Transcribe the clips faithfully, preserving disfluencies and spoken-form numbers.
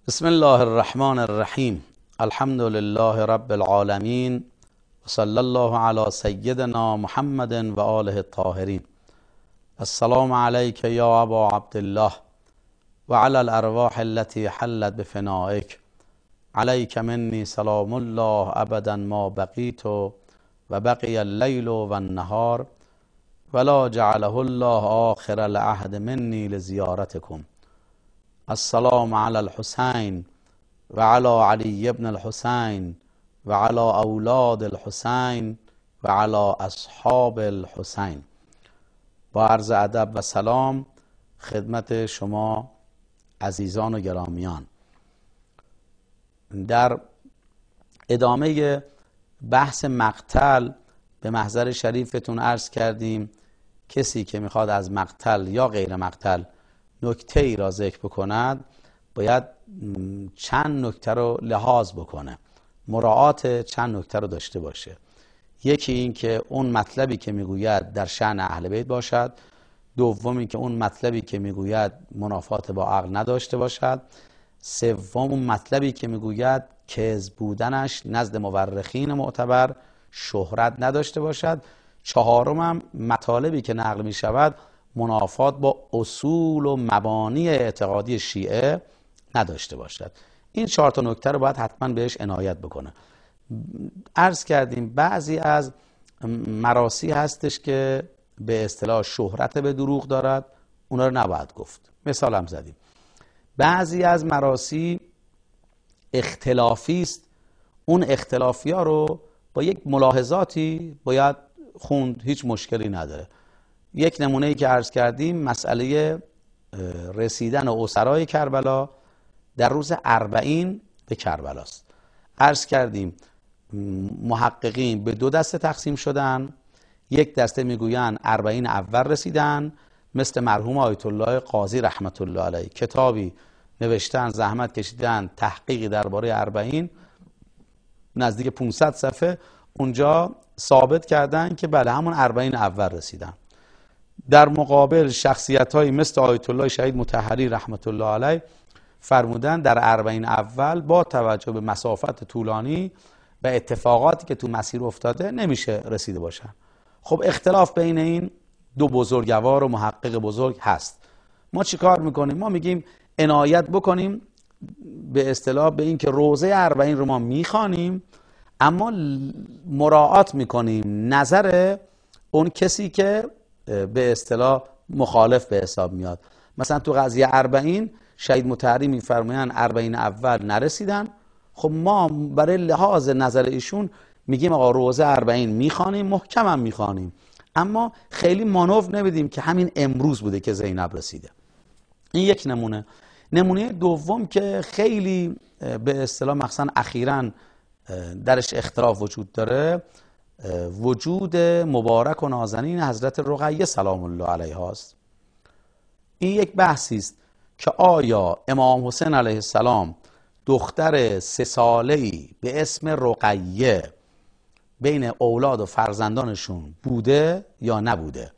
بسم الله الرحمن الرحیم. الحمد لله رب العالمین و صلی الله علی سیدنا محمد و آله الطاهرین. السلام علیک یا ابا عبدالله و علی الارواح التي حلت بفنائک. علیک منی سلام الله ابدا ما بقیت و بقی اللیل و النهار ولا جعله الله آخر العهد منی لزیارتکم. السلام علی الحسین و علی علی ابن الحسین و علی اولاد الحسین و علی اصحاب الحسین. با عرض ادب و سلام خدمت شما عزیزان و گرامیان، در ادامه بحث مقتل به محضر شریفتون عرض کردیم کسی که میخواد از مقتل یا غیر مقتل نکته ای را ذکر بکند باید چند نکته رو لحاظ بکنه، مراعات چند نکته رو داشته باشه. یکی این که اون مطلبی که میگوید در شأن اهل بیت باشد، دومی که اون مطلبی که میگوید منافات با عقل نداشته باشد، سوم اون مطلبی که میگوید کذب بودنش نزد مورخین معتبر شهرت نداشته باشد، چهارم هم مطالبی که نقل میشود منافات با اصول و مبانی اعتقادی شیعه نداشته باشد. این چهار تا نکته رو باید حتما بهش عنایت بکنه. عرض کردیم بعضی از مراسی هستش که به اصطلاح شهرت به دروغ دارد، اونا رو نباید گفت. مثال هم زدیم. بعضی از مراسی اختلافی است، اون اختلافی ها رو با یک ملاحظاتی باید خوند، هیچ مشکلی نداره. یک نمونه ای که عرض کردیم مسئله رسیدن اسرای کربلا در روز اربعین به کربلا است. عرض کردیم محققین به دو دسته تقسیم شدن. یک دسته میگویند اربعین اول رسیدن، مثل مرحوم آیت الله قاضی رحمت الله علیه کتابی نوشتن، زحمت کشیدن، تحقیقی درباره اربعین نزدیک پانصد صفحه، اونجا ثابت کردن که بله همون اربعین اول رسیدن. در مقابل شخصیت هایی مثل آیت الله شهید مطهری رحمت الله علیه فرمودن در اربعین اول با توجه به مسافت طولانی و اتفاقاتی که تو مسیر افتاده نمیشه رسیده باشن. خب اختلاف بین این دو بزرگوار و محقق بزرگ هست. ما چی کار میکنیم؟ ما میگیم عنایت بکنیم به اصطلاح به این که روزه اربعین رو ما میخوانیم، اما مراعات میکنیم نظر اون کسی که به اصطلاح مخالف به حساب میاد. مثلا تو قضیه اربعین شهید مطهری میفرمایند اربعین اول نرسیدن، خب ما برای لحاظ نظر ایشون میگیم آقا روزه اربعین میخوانیم، محکم هم میخوانیم، اما خیلی مانور نمیدیم که همین امروز بوده که زینب رسیده. این یک نمونه. نمونه دوم که خیلی به اصطلاح مثلا اخیراً درش اختلاف وجود داره، وجود مبارک و نازنین حضرت رقیه سلام الله علیها است. این یک بحثی است که آیا امام حسین علیه السلام دختر سه ساله‌ای به اسم رقیه بین اولاد و فرزندانشون بوده یا نبوده؟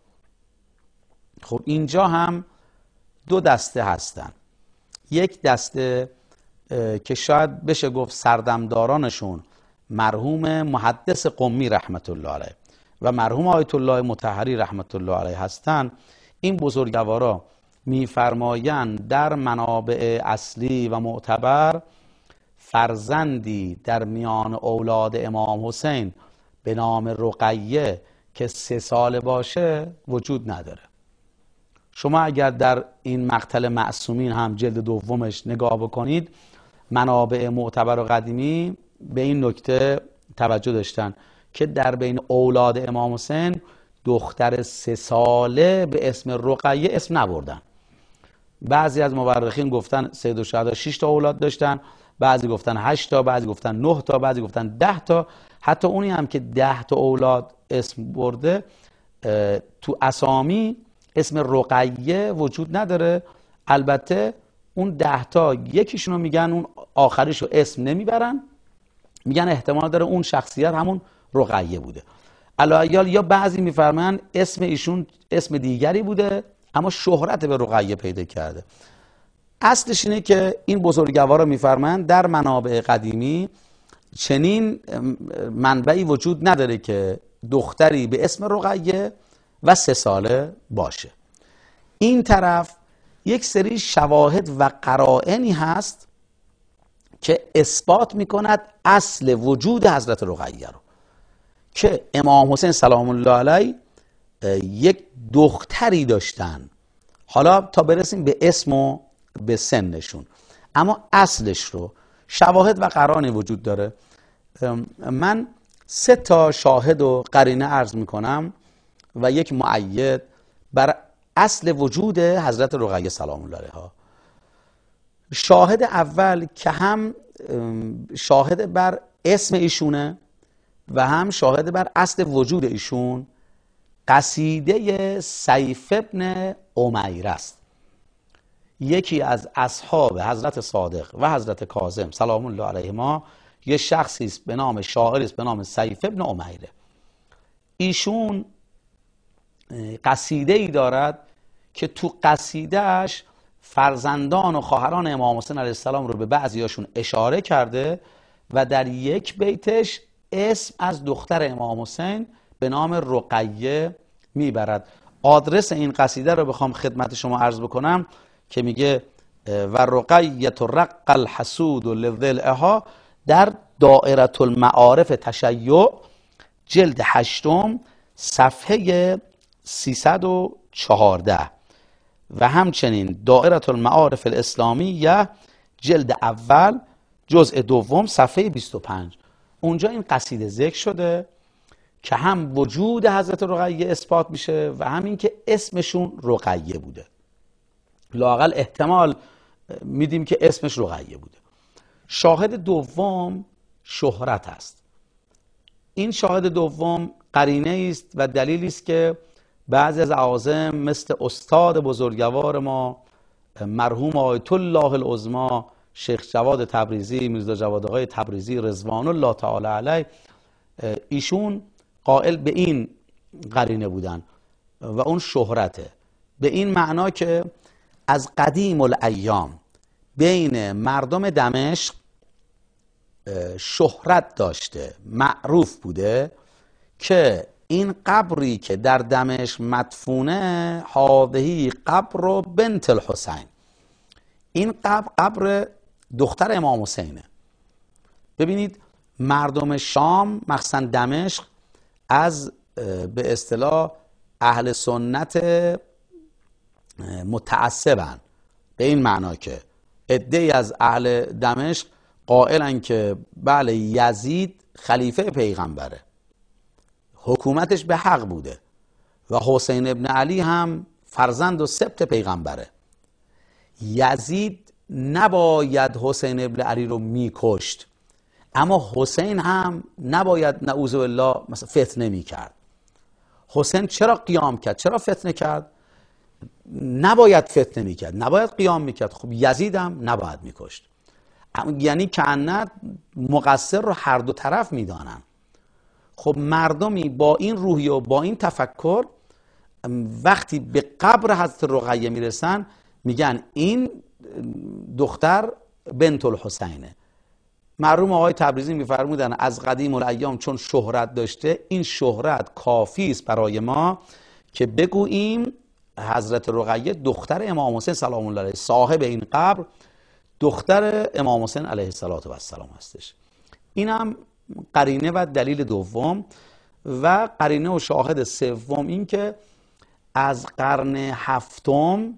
خب اینجا هم دو دسته هستن. یک دسته که شاید بشه گفت سردمدارانشون مرحوم محدث قمی رحمت الله علیه و مرحوم آیت الله مطهری رحمت الله علیه هستند. این بزرگوارا میفرمایند در منابع اصلی و معتبر فرزندی در میان اولاد امام حسین به نام رقیه که سه ساله باشه وجود نداره. شما اگر در این مقتل معصومین هم جلد دومش نگاه بکنید، منابع معتبر و قدیمی به این نکته توجه داشتن که در بین اولاد امام حسین دختر سه ساله به اسم رقیه اسم نبردن. بعضی از مورخین گفتن سید الشهدا شش تا اولاد داشتن، بعضی گفتن هشت تا، بعضی گفتن نه تا، بعضی گفتن ده تا. حتی اونی هم که ده تا اولاد اسم برده تو اسامی اسم رقیه وجود نداره. البته اون ده تا یکیشونو میگن اون آخریشو اسم نمیبرن، میگن احتمال داره اون شخصیت همون رقیه بوده. علایال یا بعضی میفرمایند اسم ایشون اسم دیگری بوده اما شهرت به رقیه پیدا کرده. اصلش اینه که این بزرگوارا میفرمایند در منابع قدیمی چنین منبعی وجود نداره که دختری به اسم رقیه و سه ساله باشه. این طرف یک سری شواهد و قرائنی هست که اثبات میکند اصل وجود حضرت رقیه رو، که امام حسین سلام الله علیه یک دختری داشتن. حالا تا برسیم به اسم و به سنشون، اما اصلش رو شواهد و قرائن وجود داره. من سه تا شاهد و قرینه عرض میکنم و یک مؤید بر اصل وجود حضرت رقیه سلام الله علیها. شاهد اول که هم شاهد بر اسم ایشونه و هم شاهد بر اصل وجود ایشون، قصیده سیف ابن امیره است. یکی از اصحاب حضرت صادق و حضرت کاظم سلام الله علیهما یه شخصی است به نام شاعری است به نام سیف ابن امیره. ایشون قصیده ای دارد که تو قصیدهش فرزندان و خواهران امام حسین علیه السلام رو به بعضیاشون اشاره کرده و در یک بیتش اسم از دختر امام حسین به نام رقیه میبرد. آدرس این قصیده رو بخوام خدمت شما عرض بکنم که میگه و رقیه رق الحسود لضلعها در دائره المعارف تشیع جلد هشتم صفحه سیصد و چهارده و همچنین دائره المعارف الاسلامیه جلد اول جزء دوم صفحه بیست و پنج. اونجا این قصیده ذکر شده که هم وجود حضرت رقیه اثبات میشه و همین که اسمشون رقیه بوده. لااقل احتمال میدیم که اسمش رقیه بوده. شاهد دوم شهرت است. این شاهد دوم قرینه است و دلیلی است که بعضی از اعاظم مثل استاد بزرگوار ما مرحوم آیت الله العظمی شیخ جواد تبریزی، میرزا جواد آقای تبریزی رضوان الله تعالی علیه، ایشون قائل به این قرینه بودن و اون شهرته، به این معنا که از قدیم الایام بین مردم دمشق شهرت داشته، معروف بوده که این قبری که در دمشق مدفونه هذه قبر بنت الحسین، این قبر قبر دختر امام حسینه. ببینید مردم شام مخصوصا دمشق از به اصطلاح اهل سنت متعصبن، به این معنا که عده‌ای از اهل دمشق قائلن که بله یزید خلیفه پیغمبره، حکومتش به حق بوده و حسین ابن علی هم فرزند و سبط پیغمبره. یزید نباید حسین ابن علی رو میکشت، اما حسین هم نباید نعوذ بالله مثلا فتنه میکرد. حسین چرا قیام کرد؟ چرا فتنه کرد؟ نباید فتنه میکرد، نباید قیام میکرد. خب یزید هم نباید میکشت. یعنی کأنه مقصر رو هر دو طرف میدانن. خب مردمی با این روحیه و با این تفکر وقتی به قبر حضرت رقیه میرسن میگن این دختر بنت الحسینه. مرحوم آقای تبریزی میفرمودن از قدیم الایام چون شهرت داشته، این شهرت کافی است برای ما که بگوییم حضرت رقیه دختر امام حسین سلام الله علیه، صاحب این قبر دختر امام حسین علیه السلام هستش. این هم قرینه و دلیل دوم. و قرینه و شاهد سوم این که از قرن هفتم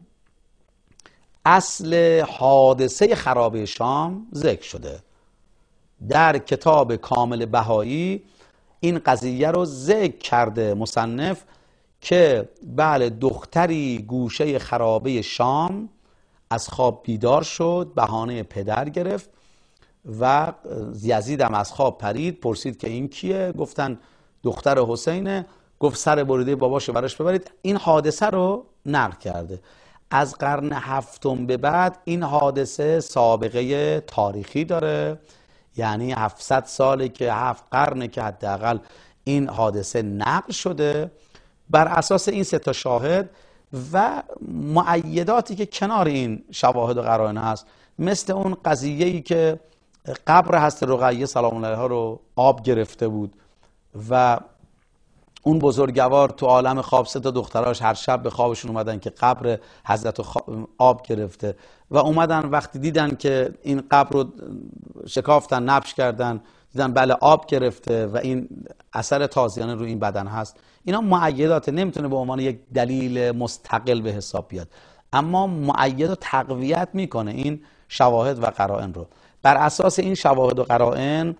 اصل حادثه خرابه شام ذکر شده. در کتاب کامل بهایی این قضیه رو ذکر کرده مصنف که بله دختری گوشه خرابه شام از خواب بیدار شد، بهانه پدر گرفت و یزید هم از خواب پرید، پرسید که این کیه؟ گفتن دختر حسینه. گفت سر بریده باباشو براش ببرید. این حادثه رو نقل کرده. از قرن هفتم به بعد این حادثه سابقه تاریخی داره، یعنی هفتصد ساله که هفت قرنه که حداقل این حادثه نقل شده. بر اساس این سه تا شاهد و مؤیداتی که کنار این شواهد و قرائن هست، مثل اون قضیه‌ای که قبر حضرت رقیه سلام الله علیها رو آب گرفته بود و اون بزرگوار تو عالم خواب سه تا دختراش هر شب به خوابشون اومدن که قبر حضرت آب گرفته و اومدن وقتی دیدن که این قبر رو شکافتن، نبش کردن، دیدن بله آب گرفته و این اثر تازیانه رو این بدن هست. اینا مؤیدات، نمیتونه به عنوان یک دلیل مستقل به حساب بیاد، اما مؤید و تقویت میکنه این شواهد و قرائن رو. بر اساس این شواهد و قرائن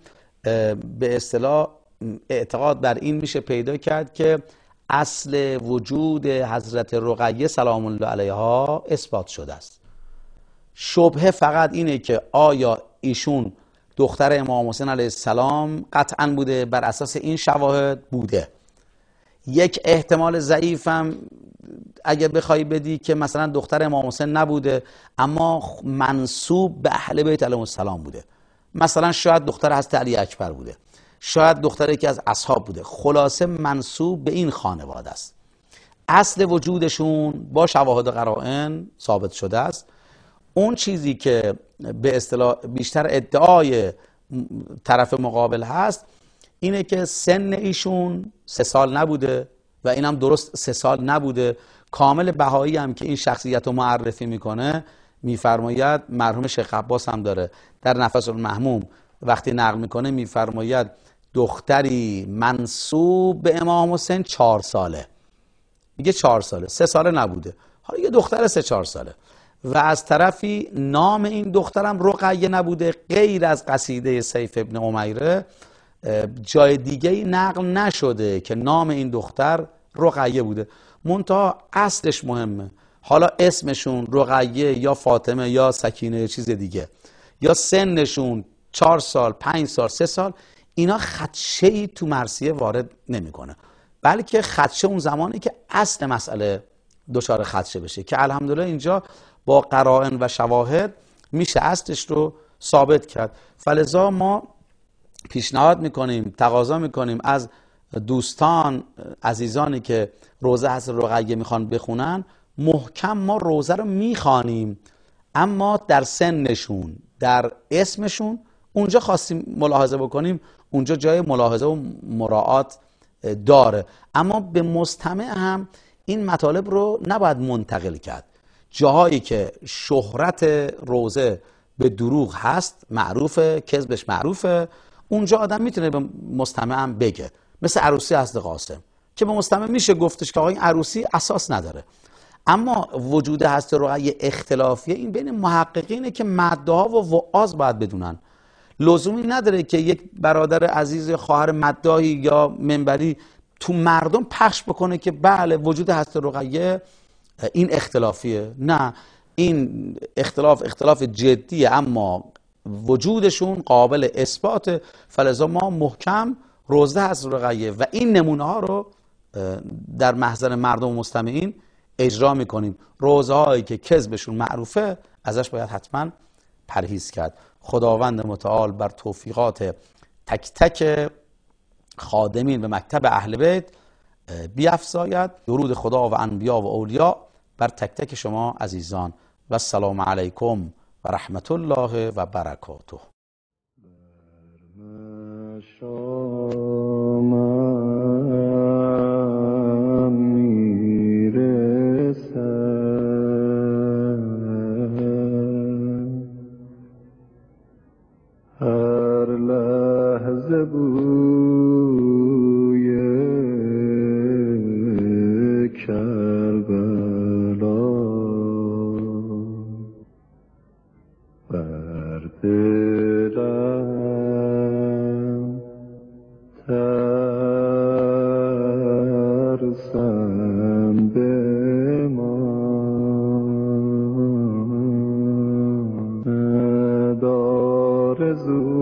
به اصطلاح اعتقاد بر این میشه پیدا کرد که اصل وجود حضرت رقیه سلام الله علیها اثبات شده است. شبهه فقط اینه که آیا ایشون دختر امام حسین علیه السلام قطعا بوده؟ بر اساس این شواهد بوده. یک احتمال ضعیفم اگه بخوای بدی که مثلا دختر امام حسین نبوده اما منسوب به اهل بیت علیهم السلام بوده، مثلا شاید دختر حضرت علی اکبر بوده، شاید دختر یکی از اصحاب بوده، خلاصه منسوب به این خانواده است. اصل وجودشون با شواهد و قرائن ثابت شده است. اون چیزی که به اصطلاح بیشتر ادعای طرف مقابل هست اینه که سن ایشون سه سال نبوده و اینم درست سه سال نبوده. کامل بهایی هم که این شخصیت رو معرفی میکنه میفرماید، مرحوم شیخ عباس هم داره در نفس المحموم وقتی نقل میکنه میفرماید دختری منسوب به امام حسین چهار ساله، میگه چهار ساله، سه ساله نبوده، حالا یه دختر سه چهار ساله. و از طرفی نام این دخترم رقیه نبوده، غیر از قصیده سیف ابن امیره جای دیگه نقل نشده که نام این دختر رقیه بوده. منتها اصلش مهمه، حالا اسمشون رقیه یا فاطمه یا سکینه یا چیز دیگه، یا سنشون چهار سال، پنج سال، سه سال، اینا خدشه‌ای تو مرثیه وارد نمیکنه، بلکه خدشه اون زمانی که اصل مسئله دچار خدشه بشه که الحمدلله اینجا با قرائن و شواهد میشه اصلش رو ثابت کرد. فلذا ما پیشنهاد میکنیم، تقاضا میکنیم از دوستان عزیزانی که روزه حضرت رقیه میخوان بخونن، محکم ما روزه رو میخوانیم اما در سنشون، در اسمشون اونجا خواستیم ملاحظه بکنیم، اونجا جای ملاحظه و مراعات داره، اما به مستمع هم این مطالب رو نباید منتقل کرد. جاهایی که شهرت روزه به دروغ هست، معروفه، کذبش معروفه، اونجا آدم میتونه به مستمع هم بگه، مثل عروسی حضرت قاسم که به مستمع میشه گفتش که آقا این عروسی اساس نداره. اما وجود حضرت رقیه اختلافیه، این بین محققینه که مدعا و وعاظ باید بدونن. لزومی نداره که یک برادر عزیز خواهر مدعی یا منبری تو مردم پخش بکنه که بله وجود حضرت رقیه این اختلافیه. نه، این اختلاف اختلاف جدیه اما وجودشون قابل اثبات. فلذا ما محکم روزه حضرت رقیه و این نمونه ها رو در محضر مردم و مستمعین اجرا میکنیم. روزه هایی که کذبشون معروفه ازش باید حتما پرهیز کرد. خداوند متعال بر توفیقات تک تک خادمین به مکتب اهل بیت بیفزاید. درود خدا و انبیا و اولیا بر تک تک شما عزیزان و السلام علیکم و رحمت الله و برکاته. هر لحظه بوی کربلا بر دلم ترسم بمان. آرزو